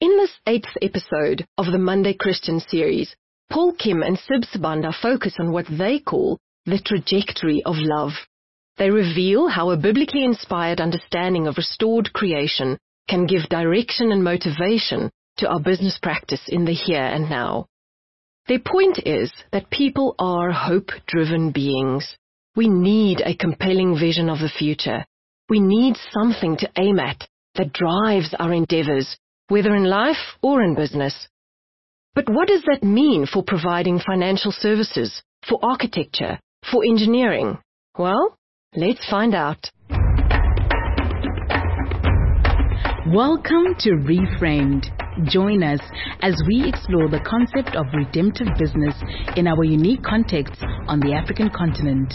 In this 8th episode of the Monday Christian series, Paul Kim and Sib Sabanda focus on what they call the trajectory of love. They reveal how a biblically inspired understanding of restored creation can give direction and motivation to our business practice in the here and now. Their point is that people are hope-driven beings. We need a compelling vision of the future. We need something to aim at that drives our endeavors, whether in life or in business. But what does that mean for providing financial services, for architecture, for engineering? Well, let's find out. Welcome to Reframed. Join us as we explore the concept of redemptive business in our unique context on the African continent.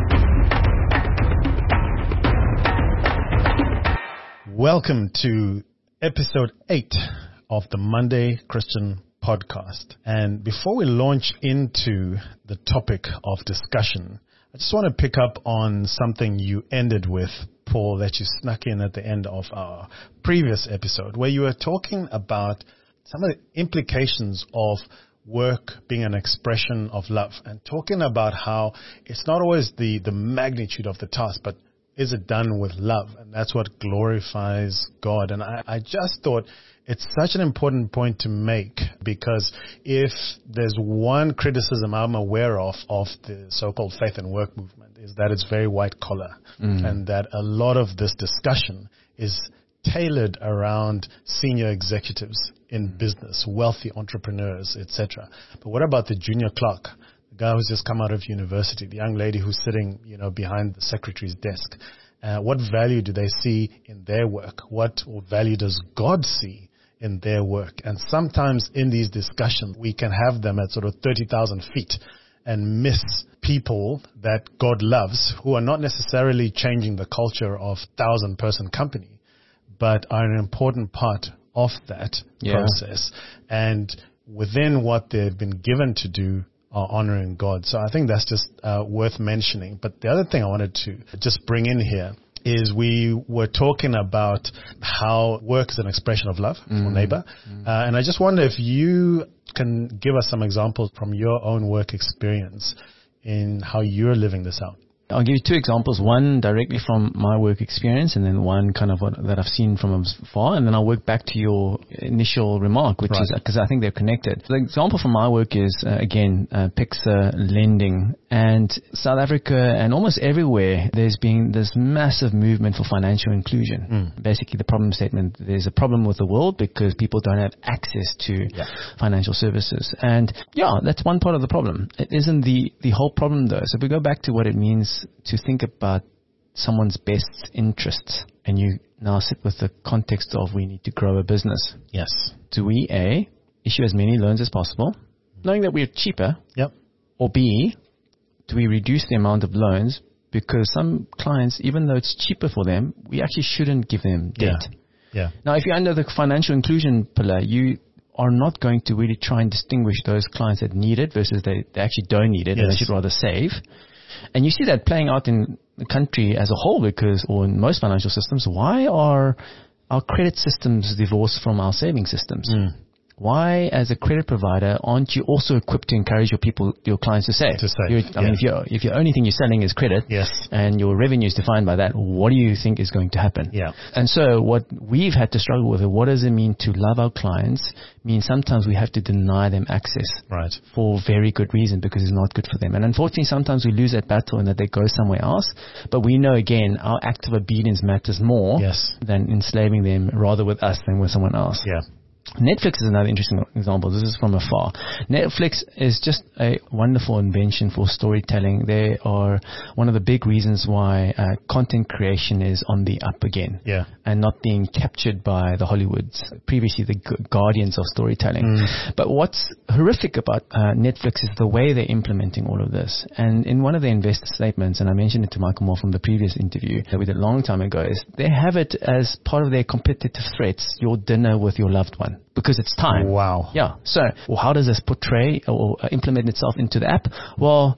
Welcome to episode 8 of the Monday Christian podcast. And before we launch into the topic of discussion, I just want to pick up on something you ended with, Paul, that you snuck in at the end of our previous episode, where you were talking about some of the implications of work being an expression of love, and talking about how it's not always the magnitude of the task, but is it done with love? And that's what glorifies God. And I just thought it's such an important point to make, because if there's one criticism I'm aware of the so-called faith and work movement, is that it's very white collar, and that a lot of this discussion is tailored around senior executives in business, wealthy entrepreneurs, etc. But what about the junior clerk? Guy who's just come out of university, the young lady who's sitting, behind the secretary's desk. What value do they see in their work? What value does God see in their work? And sometimes in these discussions, we can have them at sort of 30,000 feet and miss people that God loves, who are not necessarily changing the culture of 1,000-person company, but are an important part of that process. And within what they've been given to do, are honoring God. So I think that's just worth mentioning. But the other thing I wanted to just bring in here is we were talking about how work is an expression of love for neighbor. And I just wonder if you can give us some examples from your own work experience in how you're living this out. I'll give you two examples, one directly from my work experience and then one kind of that I've seen from afar, and then I'll work back to your initial remark, which is because I think they're connected. The example from my work is, again, PIXA lending. And South Africa and almost everywhere, there's been this massive movement for financial inclusion. Basically, the problem statement, there's a problem with the world because people don't have access to financial services. And that's one part of the problem. It isn't the whole problem, though. So if we go back to what it means to think about someone's best interests, and you now sit with the context of we need to grow a business. Yes. Do we, A, issue as many loans as possible, knowing that we're cheaper? Yep. Or B, do we reduce the amount of loans because some clients, even though it's cheaper for them, we actually shouldn't give them debt? Yeah. Now, if you're under the financial inclusion pillar, you are not going to really try and distinguish those clients that need it versus they actually don't need it and they should rather save. And you see that playing out in the country as a whole or in most financial systems. Why are our credit systems divorced from our saving systems? Why, as a credit provider, aren't you also equipped to encourage your clients to save? I mean, if your only thing you're selling is credit, and your revenue is defined by that, what do you think is going to happen? And so what we've had to struggle with, what does it mean to love our clients, means sometimes we have to deny them access for very good reason, because it's not good for them. And unfortunately, sometimes we lose that battle and that they go somewhere else. But we know, again, our act of obedience matters more than enslaving them, rather with us than with someone else. Netflix is another interesting example. This is from afar. Netflix is just a wonderful invention for storytelling. They are one of the big reasons why content creation is on the up again, and not being captured by the Hollywoods, previously the guardians of storytelling. But what's horrific about Netflix is the way they're implementing all of this. And in one of their investor statements, and I mentioned it to Michael Moore from the previous interview that we did a long time ago, is they have it as part of their competitive threats, your dinner with your loved one. Because it's time. Wow. Yeah. So, how does this portray or implement itself into the app? Well,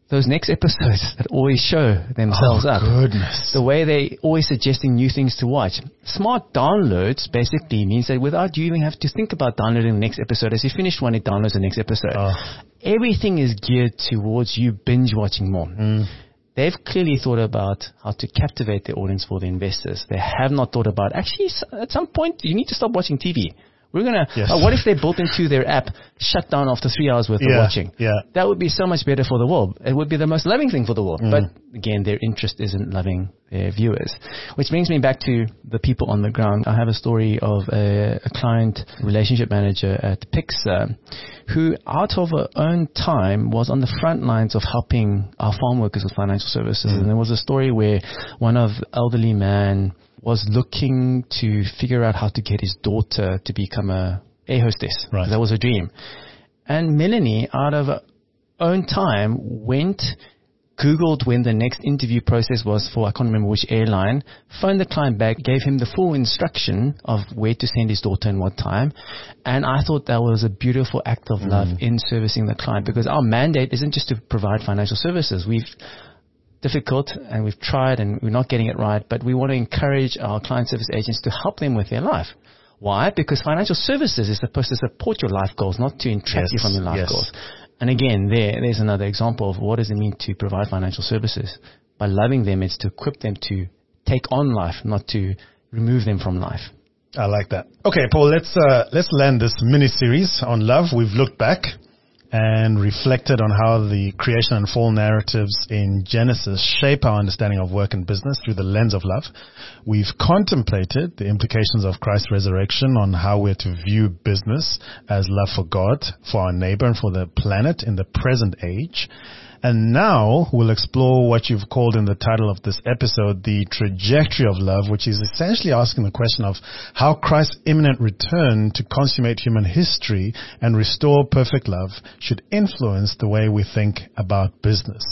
those next episodes that always show themselves up. Goodness. The way they always suggesting new things to watch. Smart downloads basically means that without you even have to think about downloading the next episode, as you finish one, it downloads the next episode. Everything is geared towards you binge watching more. They've clearly thought about how to captivate their audience for the investors. They have not thought about, actually, at some point, you need to stop watching TV. We're going to, what if they built into their app, shut down after 3 hours worth of watching? That would be so much better for the world. It would be the most loving thing for the world. But again, their interest isn't loving their viewers. Which brings me back to the people on the ground. I have a story of a client relationship manager at Pixar who, out of her own time, was on the front lines of helping our farm workers with financial services. And there was a story where one of the elderly man was looking to figure out how to get his daughter to become a air hostess. Right. That was her dream. And Melanie, out of her own time, went, Googled when the next interview process was for, I can't remember which airline, phoned the client back, gave him the full instruction of where to send his daughter and what time. And I thought that was a beautiful act of love in servicing the client, because our mandate isn't just to provide financial services. Difficult, and we've tried and we're not getting it right, but we want to encourage our client service agents to help them with their life. Why? Because financial services is supposed to support your life goals, not to entrap you from your life goals. And again, there's another example of what does it mean to provide financial services. By loving them, it's to equip them to take on life, not to remove them from life. I like that. Okay, Paul, let's land this mini-series on love. We've looked back and reflected on how the creation and fall narratives in Genesis shape our understanding of work and business through the lens of love. We've contemplated the implications of Christ's resurrection on how we're to view business as love for God, for our neighbor, and for the planet in the present age. And now we'll explore what you've called in the title of this episode, the trajectory of love, which is essentially asking the question of how Christ's imminent return to consummate human history and restore perfect love should influence the way we think about business.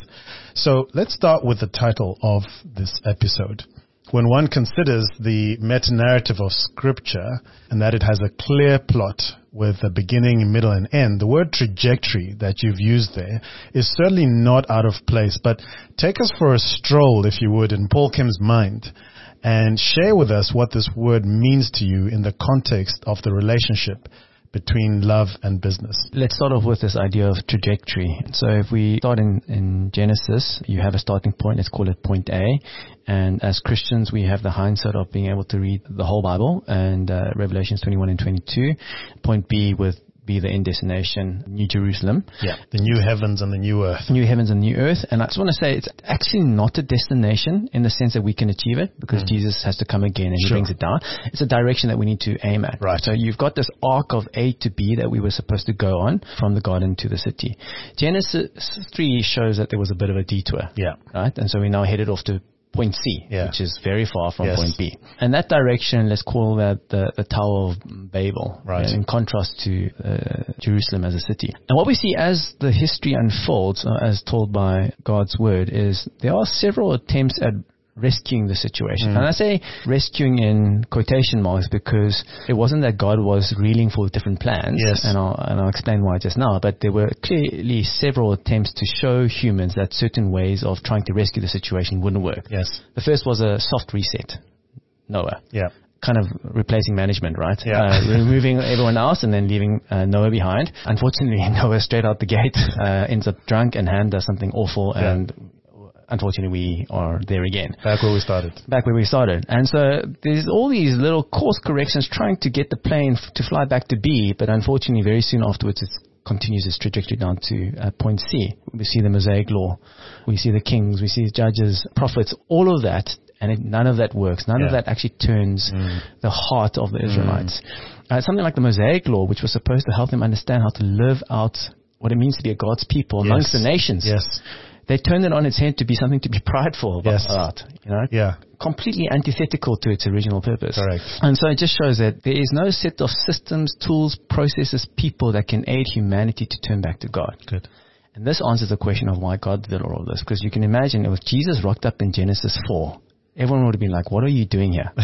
So let's start with the title of this episode. When one considers the meta-narrative of Scripture and that it has a clear plot with a beginning, middle, and end, the word trajectory that you've used there is certainly not out of place. But take us for a stroll, if you would, in Paul Kim's mind and share with us what this word means to you in the context of the relationship between love and business. Let's start off with this idea of trajectory. So if we start in Genesis, you have a starting point. Let's call it point A. And as Christians, we have the hindsight of being able to read the whole Bible and Revelations 21 and 22. Point B would be the end destination, New Jerusalem. Yeah, the new heavens and the new earth. New heavens and new earth. And I just want to say it's actually not a destination in the sense that we can achieve it, because Jesus has to come again and he brings it down. It's a direction that we need to aim at. Right. So you've got this arc of A to B that we were supposed to go on from the garden to the city. Genesis 3 shows that there was a bit of a detour. Yeah. Right. And so we now headed off to point C, which is very far from point B. And that direction, let's call that the Tower of Babel, in contrast to Jerusalem as a city. And what we see as the history unfolds, as told by God's word, is there are several attempts at rescuing the situation. And I say rescuing in quotation marks because it wasn't that God was reeling for different plans, and I'll explain why just now, but there were clearly several attempts to show humans that certain ways of trying to rescue the situation wouldn't work. Yes. The first was a soft reset, Noah. Yeah. Kind of replacing management, right? Yeah. Removing everyone else and then leaving Noah behind. Unfortunately, Noah straight out the gate ends up drunk and Han does something awful, and unfortunately, we are there again. Back where we started. And so there's all these little course corrections trying to get the plane to fly back to B, but unfortunately, very soon afterwards, it continues its trajectory down to point C. We see the Mosaic Law. We see the kings. We see judges, prophets, all of that. And none of that works. None of that actually turns the heart of the Israelites. Something like the Mosaic Law, which was supposed to help them understand how to live out what it means to be a God's people amongst the nations. Yes. They turned it on its head to be something to be prideful about, completely antithetical to its original purpose. Correct. And so it just shows that there is no set of systems, tools, processes, people that can aid humanity to turn back to God. Good. And this answers the question of why God did all of this, because you can imagine if Jesus rocked up in Genesis 4, everyone would have been like, what are you doing here?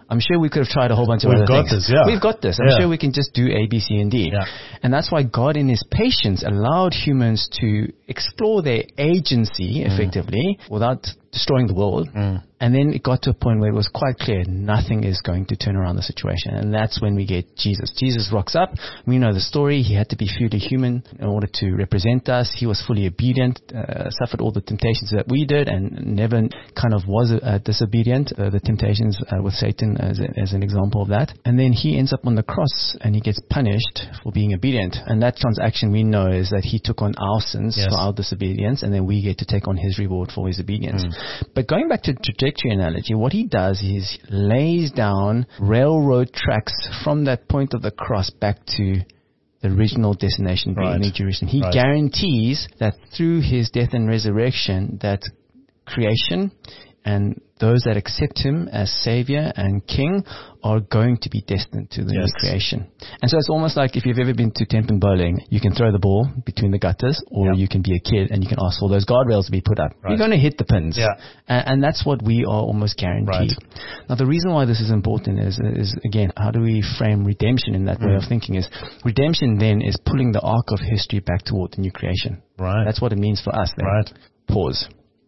I'm sure we could have tried a whole bunch of other things. We've got this. I'm sure we can just do A, B, C, and D. And that's why God in his patience allowed humans to explore their agency effectively without destroying the world. And then it got to a point where it was quite clear nothing is going to turn around the situation. And that's when we get Jesus. Jesus rocks up. We know the story. He had to be fully human in order to represent us. He was fully obedient, suffered all the temptations that we did, and never kind of was disobedient. The temptations with Satan as an example of that. And then he ends up on the cross and he gets punished for being obedient. And that transaction we know is that he took on our sins for our disobedience, and then we get to take on his reward for his obedience. But going back to the trajectory analogy, what he does is lays down railroad tracks from that point of the cross back to the original destination being New Jerusalem. He guarantees that through his death and resurrection, that creation and those that accept him as Savior and King are going to be destined to the new creation. And so it's almost like if you've ever been to Tenpin Bowling, you can throw the ball between the gutters, or you can be a kid and you can ask for those guardrails to be put up. You're going to hit the pins. And that's what we are almost guaranteed. Now, the reason why this is important is again, how do we frame redemption in that way of thinking? Is redemption then is pulling the arc of history back toward the new creation. That's what it means for us then. Pause.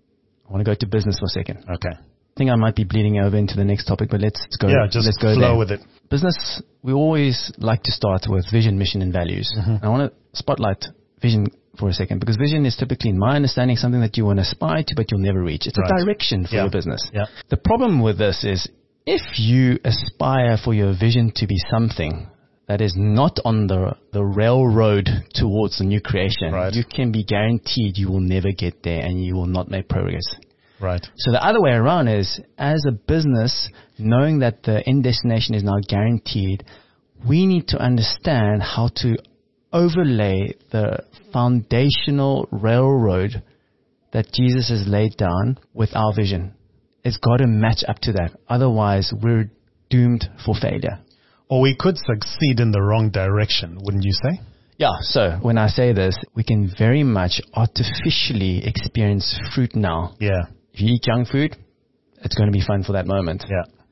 I want to go to business for a second. Okay. I think I might be bleeding over into the next topic, but let's go. Just flow there. With it. Business, we always like to start with vision, mission, and values. I want to spotlight vision for a second, because vision is typically, in my understanding, something that you want to aspire to, but you'll never reach. It's a direction for your business. The problem with this is if you aspire for your vision to be something that is not on the railroad towards the new creation, you can be guaranteed you will never get there and you will not make progress. So the other way around is, as a business, knowing that the end destination is now guaranteed, we need to understand how to overlay the foundational railroad that Jesus has laid down with our vision. It's got to match up to that. Otherwise, we're doomed for failure. Or we could succeed in the wrong direction, wouldn't you say? Yeah, so when I say this, we can very much artificially experience fruit now. If you eat junk food, it's going to be fun for that moment.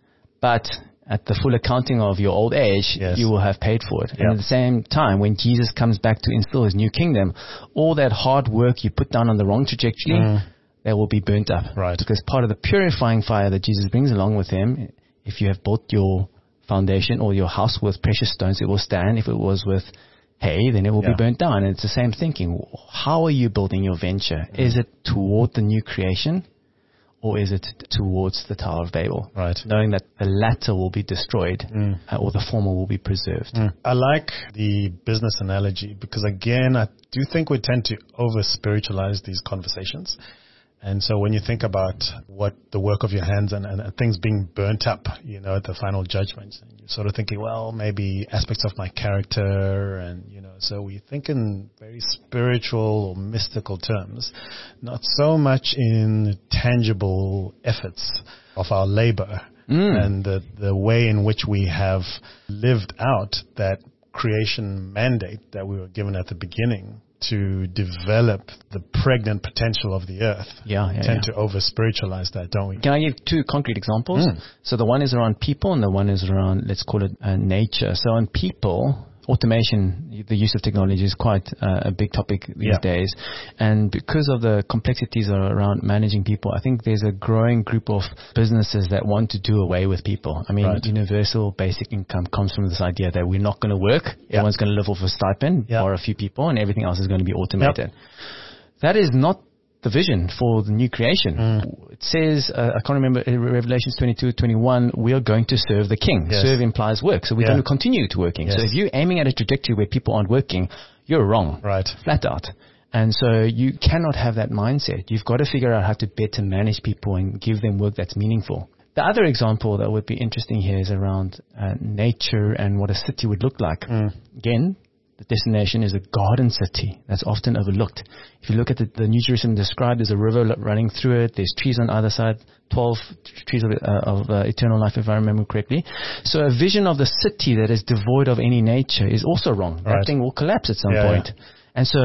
But at the full accounting of your old age, you will have paid for it. And at the same time, when Jesus comes back to instill his new kingdom, all that hard work you put down on the wrong trajectory, that will be burnt up. Because part of the purifying fire that Jesus brings along with him, if you have built your foundation or your house with precious stones, it will stand. If it was with hay, then it will be burnt down. And it's the same thinking. How are you building your venture? Is it toward the new creation, or is it towards the Tower of Babel? Knowing that the latter will be destroyed or the former will be preserved. I like the business analogy because, again, I do think we tend to over-spiritualize these conversations. And so when you think about what the work of your hands and things being burnt up, you know, at the final judgment, you're sort of thinking, well, maybe aspects of my character, and, you know, so we think in very spiritual or mystical terms, not so much in tangible efforts of our labor and the way in which we have lived out that creation mandate that we were given at the beginning to develop the pregnant potential of the earth. We tend to over-spiritualize that, don't we? Can I give two concrete examples? So the one is around people and the one is around, let's call it nature. So on people, automation, the use of technology is quite a big topic these days. And because of the complexities around managing people, I think there's a growing group of businesses that want to do away with people. I mean, universal basic income comes from this idea that we're not going to work. Everyone's going to live off a stipend or a few people, and everything else is going to be automated. That is not the vision for the new creation. It says, I can't remember, Revelations 22:21, we are going to serve the King. Serve implies work, so we're going to continue to working. So if you're aiming at a trajectory where people aren't working, you're wrong, flat out. And so you cannot have that mindset. You've got to figure out how to better manage people and give them work that's meaningful. The other example that would be interesting here is around nature and what a city would look like. Again, the destination is a garden city that's often overlooked. If you look at the New Jerusalem described, there's a river running through it. There's trees on either side, 12 trees of eternal life, if I remember correctly. So a vision of the city that is devoid of any nature is also wrong. That thing will collapse at some point. And so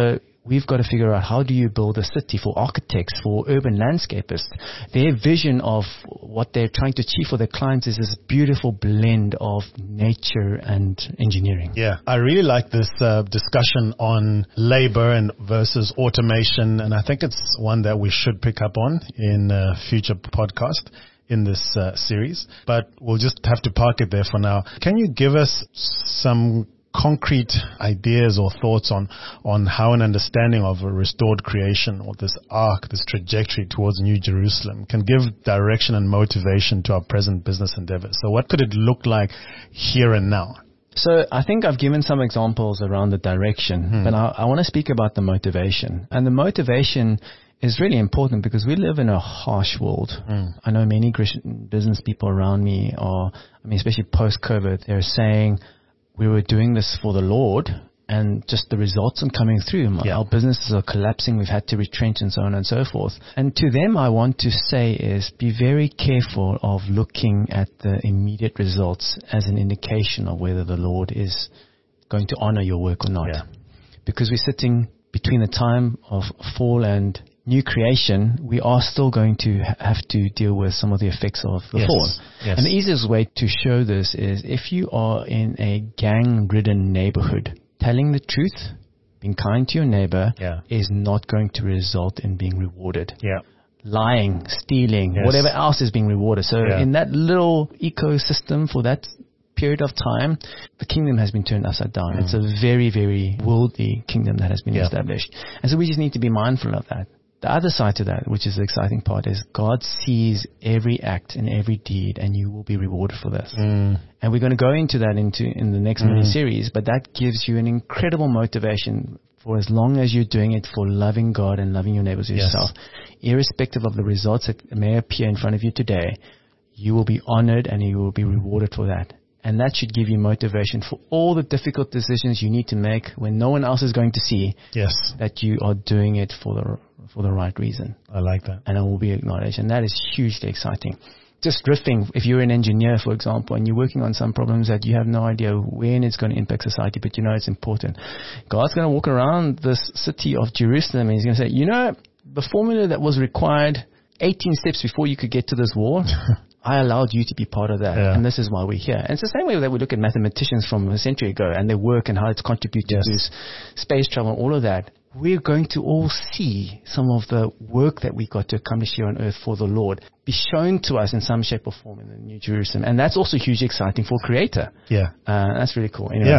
we've got to figure out how do you build a city for architects, for urban landscapers. Their vision of what they're trying to achieve for their clients is this beautiful blend of nature and engineering. Yeah, I really like this discussion on labor and versus automation, and I think it's one that we should pick up on in a future podcast in this series. But we'll just have to park it there for now. Can you give us some concrete ideas or thoughts on how an understanding of a restored creation, or this arc, this trajectory towards New Jerusalem, can give direction and motivation to our present business endeavors? So what could it look like here and now? So I think I've given some examples around the direction, but I want to speak about the motivation. And the motivation is really important because we live in a harsh world. I know many Christian business people around me especially post-COVID, they're saying, we were doing this for the Lord, and just the results aren't coming through. Our businesses are collapsing. We've had to retrench and so on and so forth. And to them, I want to say is be very careful of looking at the immediate results as an indication of whether the Lord is going to honor your work or not. Yeah. Because we're sitting between the time of fall and new creation, we are still going to have to deal with some of the effects of the fall. Yes. And the easiest way to show this is if you are in a gang-ridden neighborhood, telling the truth, being kind to your neighbor is not going to result in being rewarded. Yeah. Lying, stealing, whatever else is being rewarded. So in that little ecosystem for that period of time, the kingdom has been turned upside down. It's a very, very worldly kingdom that has been established. And so we just need to be mindful of that. The other side to that, which is the exciting part, is God sees every act and every deed, and you will be rewarded for this. And we're going to go into that in the next mini-series, but that gives you an incredible motivation for as long as you're doing it for loving God and loving your neighbors as yourself. Irrespective of the results that may appear in front of you today, you will be honored and you will be rewarded for that. And that should give you motivation for all the difficult decisions you need to make when no one else is going to see that you are doing it for the right reason. I like that. And it will be acknowledged. And that is hugely exciting. Just drifting, if you're an engineer, for example, and you're working on some problems that you have no idea when it's going to impact society, but you know it's important. God's going to walk around this city of Jerusalem and he's going to say, you know, the formula that was required 18 steps before you could get to this wall, I allowed you to be part of that, and this is why we're here. And it's the same way that we look at mathematicians from a century ago and their work and how it's contributed to space travel and all of that. We're going to all see some of the work that we got to accomplish here on earth for the Lord be shown to us in some shape or form in the New Jerusalem. And that's also hugely exciting for Creator. That's really cool. Anyway,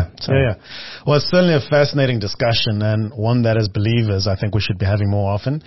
Well, it's certainly a fascinating discussion, and one that as believers I think we should be having more often.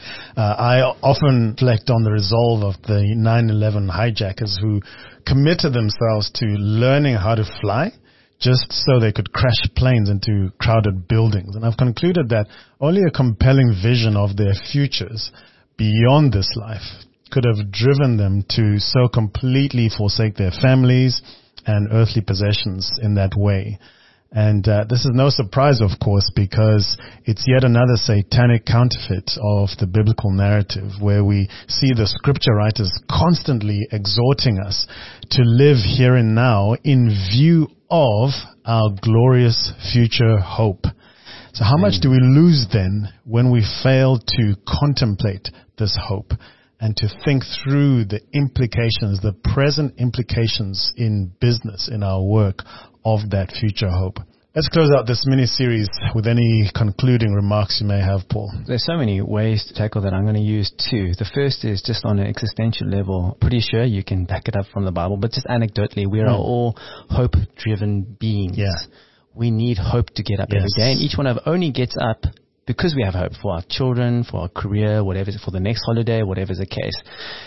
I often reflect on the resolve of the 9/11 hijackers who committed themselves to learning how to fly just so they could crash planes into crowded buildings. And I've concluded that only a compelling vision of their futures beyond this life could have driven them to so completely forsake their families and earthly possessions in that way. And this is no surprise, of course, because it's yet another satanic counterfeit of the biblical narrative, where we see the scripture writers constantly exhorting us to live here and now in view of our glorious future hope. So how much do we lose then when we fail to contemplate this hope and to think through the implications, the present implications in business, in our work of that future hope? Let's close out this mini-series with any concluding remarks you may have, Paul. There's so many ways to tackle that. I'm going to use two. The first is just on an existential level. Pretty sure you can back it up from the Bible, but just anecdotally, we are all hope-driven beings. We need hope to get up every day, and each one of us only gets up because we have hope for our children, for our career, whatever, for the next holiday, whatever is the case.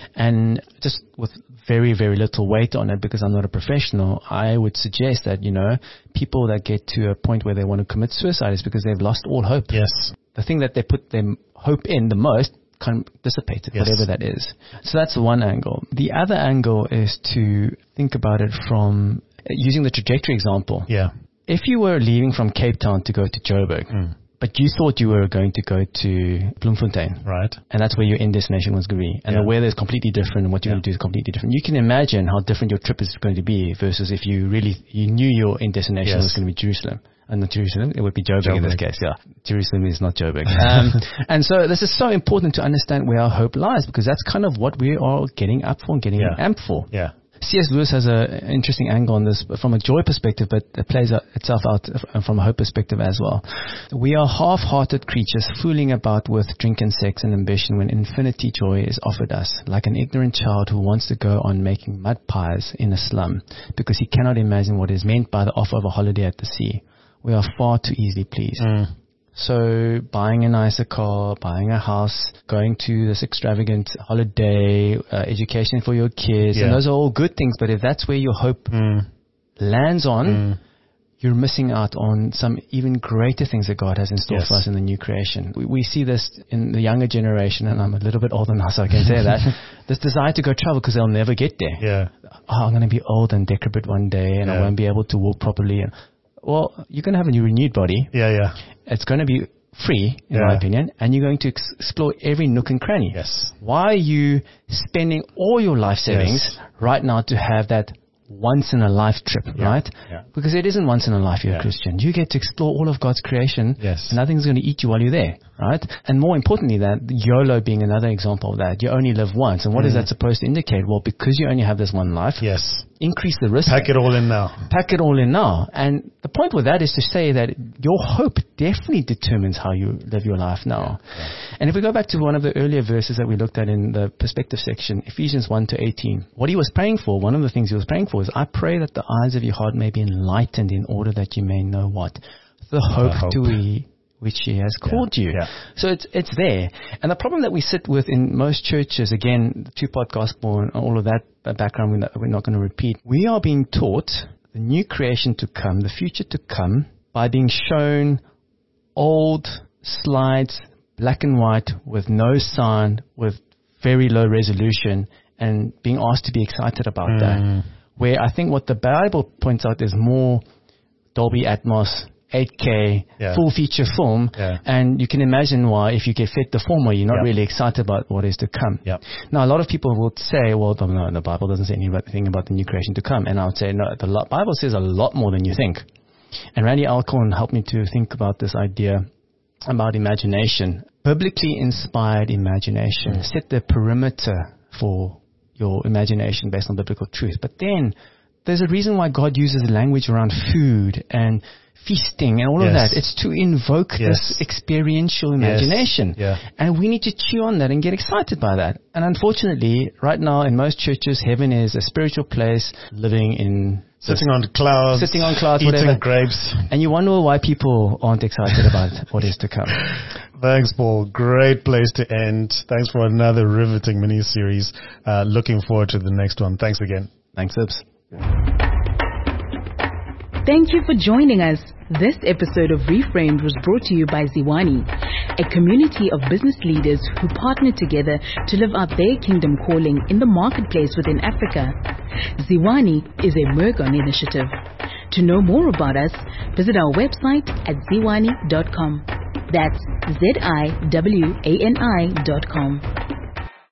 And just with very, very little weight on it, because I'm not a professional, I would suggest that, you know, people that get to a point where they want to commit suicide is because they've lost all hope. The thing that they put their hope in the most kind of dissipated, whatever that is. So that's one angle. The other angle is to think about it from using the trajectory example. If you were leaving from Cape Town to go to Joburg, but you thought you were going to go to Bloemfontein. Right. And that's where your end destination was going to be. And the weather is completely different, and what you're going to do is completely different. You can imagine how different your trip is going to be versus if you knew your end destination was going to be Jerusalem. And not Jerusalem, it would be Joburg in this case, yeah. Jerusalem is not Joburg. And so this is so important to understand where our hope lies, because that's kind of what we are getting up for and getting amped for. Yeah. C.S. Lewis has an interesting angle on this from a joy perspective, but it plays itself out from a hope perspective as well. We are half-hearted creatures fooling about with drink and sex and ambition when infinity joy is offered us, like an ignorant child who wants to go on making mud pies in a slum because he cannot imagine what is meant by the offer of a holiday at the sea. We are far too easily pleased. So buying a nicer car, buying a house, going to this extravagant holiday, education for your kids, and those are all good things. But if that's where your hope lands on, you're missing out on some even greater things that God has in store for us in the new creation. We see this in the younger generation, and I'm a little bit older now, so I can say that. This desire to go travel because they'll never get there. Yeah. Oh, I'm going to be old and decrepit one day, and I won't be able to walk properly. Well, you're going to have a new renewed body. Yeah. It's going to be free, in my opinion, and you're going to explore every nook and cranny. Yes. Why are you spending all your life savings right now to have that once-in-a-life trip, right? Yeah. Because it isn't once in a life you're a Christian. You get to explore all of God's creation, and nothing's going to eat you while you're there, right? And more importantly, that YOLO being another example of that. You only live once. And what is that supposed to indicate? Well, because you only have this one life, increase the risk. Pack it all in now. Pack it all in now. And the point with that is to say that your hope definitely determines how you live your life now. And if we go back to one of the earlier verses that we looked at in the perspective section, Ephesians 1-18, what he was praying for, one of the things he was praying for is, I pray that the eyes of your heart may be enlightened in order that you may know what? The hope to which he has called you. So it's there. And the problem that we sit with in most churches, again, the two-part gospel and all of that background we're not going to repeat, we are being taught the new creation to come, the future to come, by being shown old slides, black and white, with no sound, with very low resolution, and being asked to be excited about that. Where I think what the Bible points out is more Dolby Atmos, 8K, full feature film, and you can imagine why if you get fed the former, you're not really excited about what is to come. Now, a lot of people will say, well, no, the Bible doesn't say anything about the new creation to come. And I would say, no, the Bible says a lot more than you think. And Randy Alcorn helped me to think about this idea about imagination. Biblically inspired imagination. Set the perimeter for your imagination based on biblical truth. But then there's a reason why God uses language around food and feasting and all of that. It's to invoke this experiential imagination. And we need to chew on that and get excited by that. And unfortunately, right now in most churches, heaven is a spiritual place, living in... Sitting on clouds, eating whatever. Grapes. And you wonder why people aren't excited about what is to come. Thanks, Paul. Great place to end. Thanks for another riveting mini-series. Looking forward to the next one. Thanks again. Thanks, Ibs. Thank you for joining us. This episode of Reframed was brought to you by Ziwani, a community of business leaders who partner together to live out their kingdom calling in the marketplace within Africa. Ziwani is a Mergon initiative. To know more about us, visit our website at ziwani.com. That's ZIWANI.com.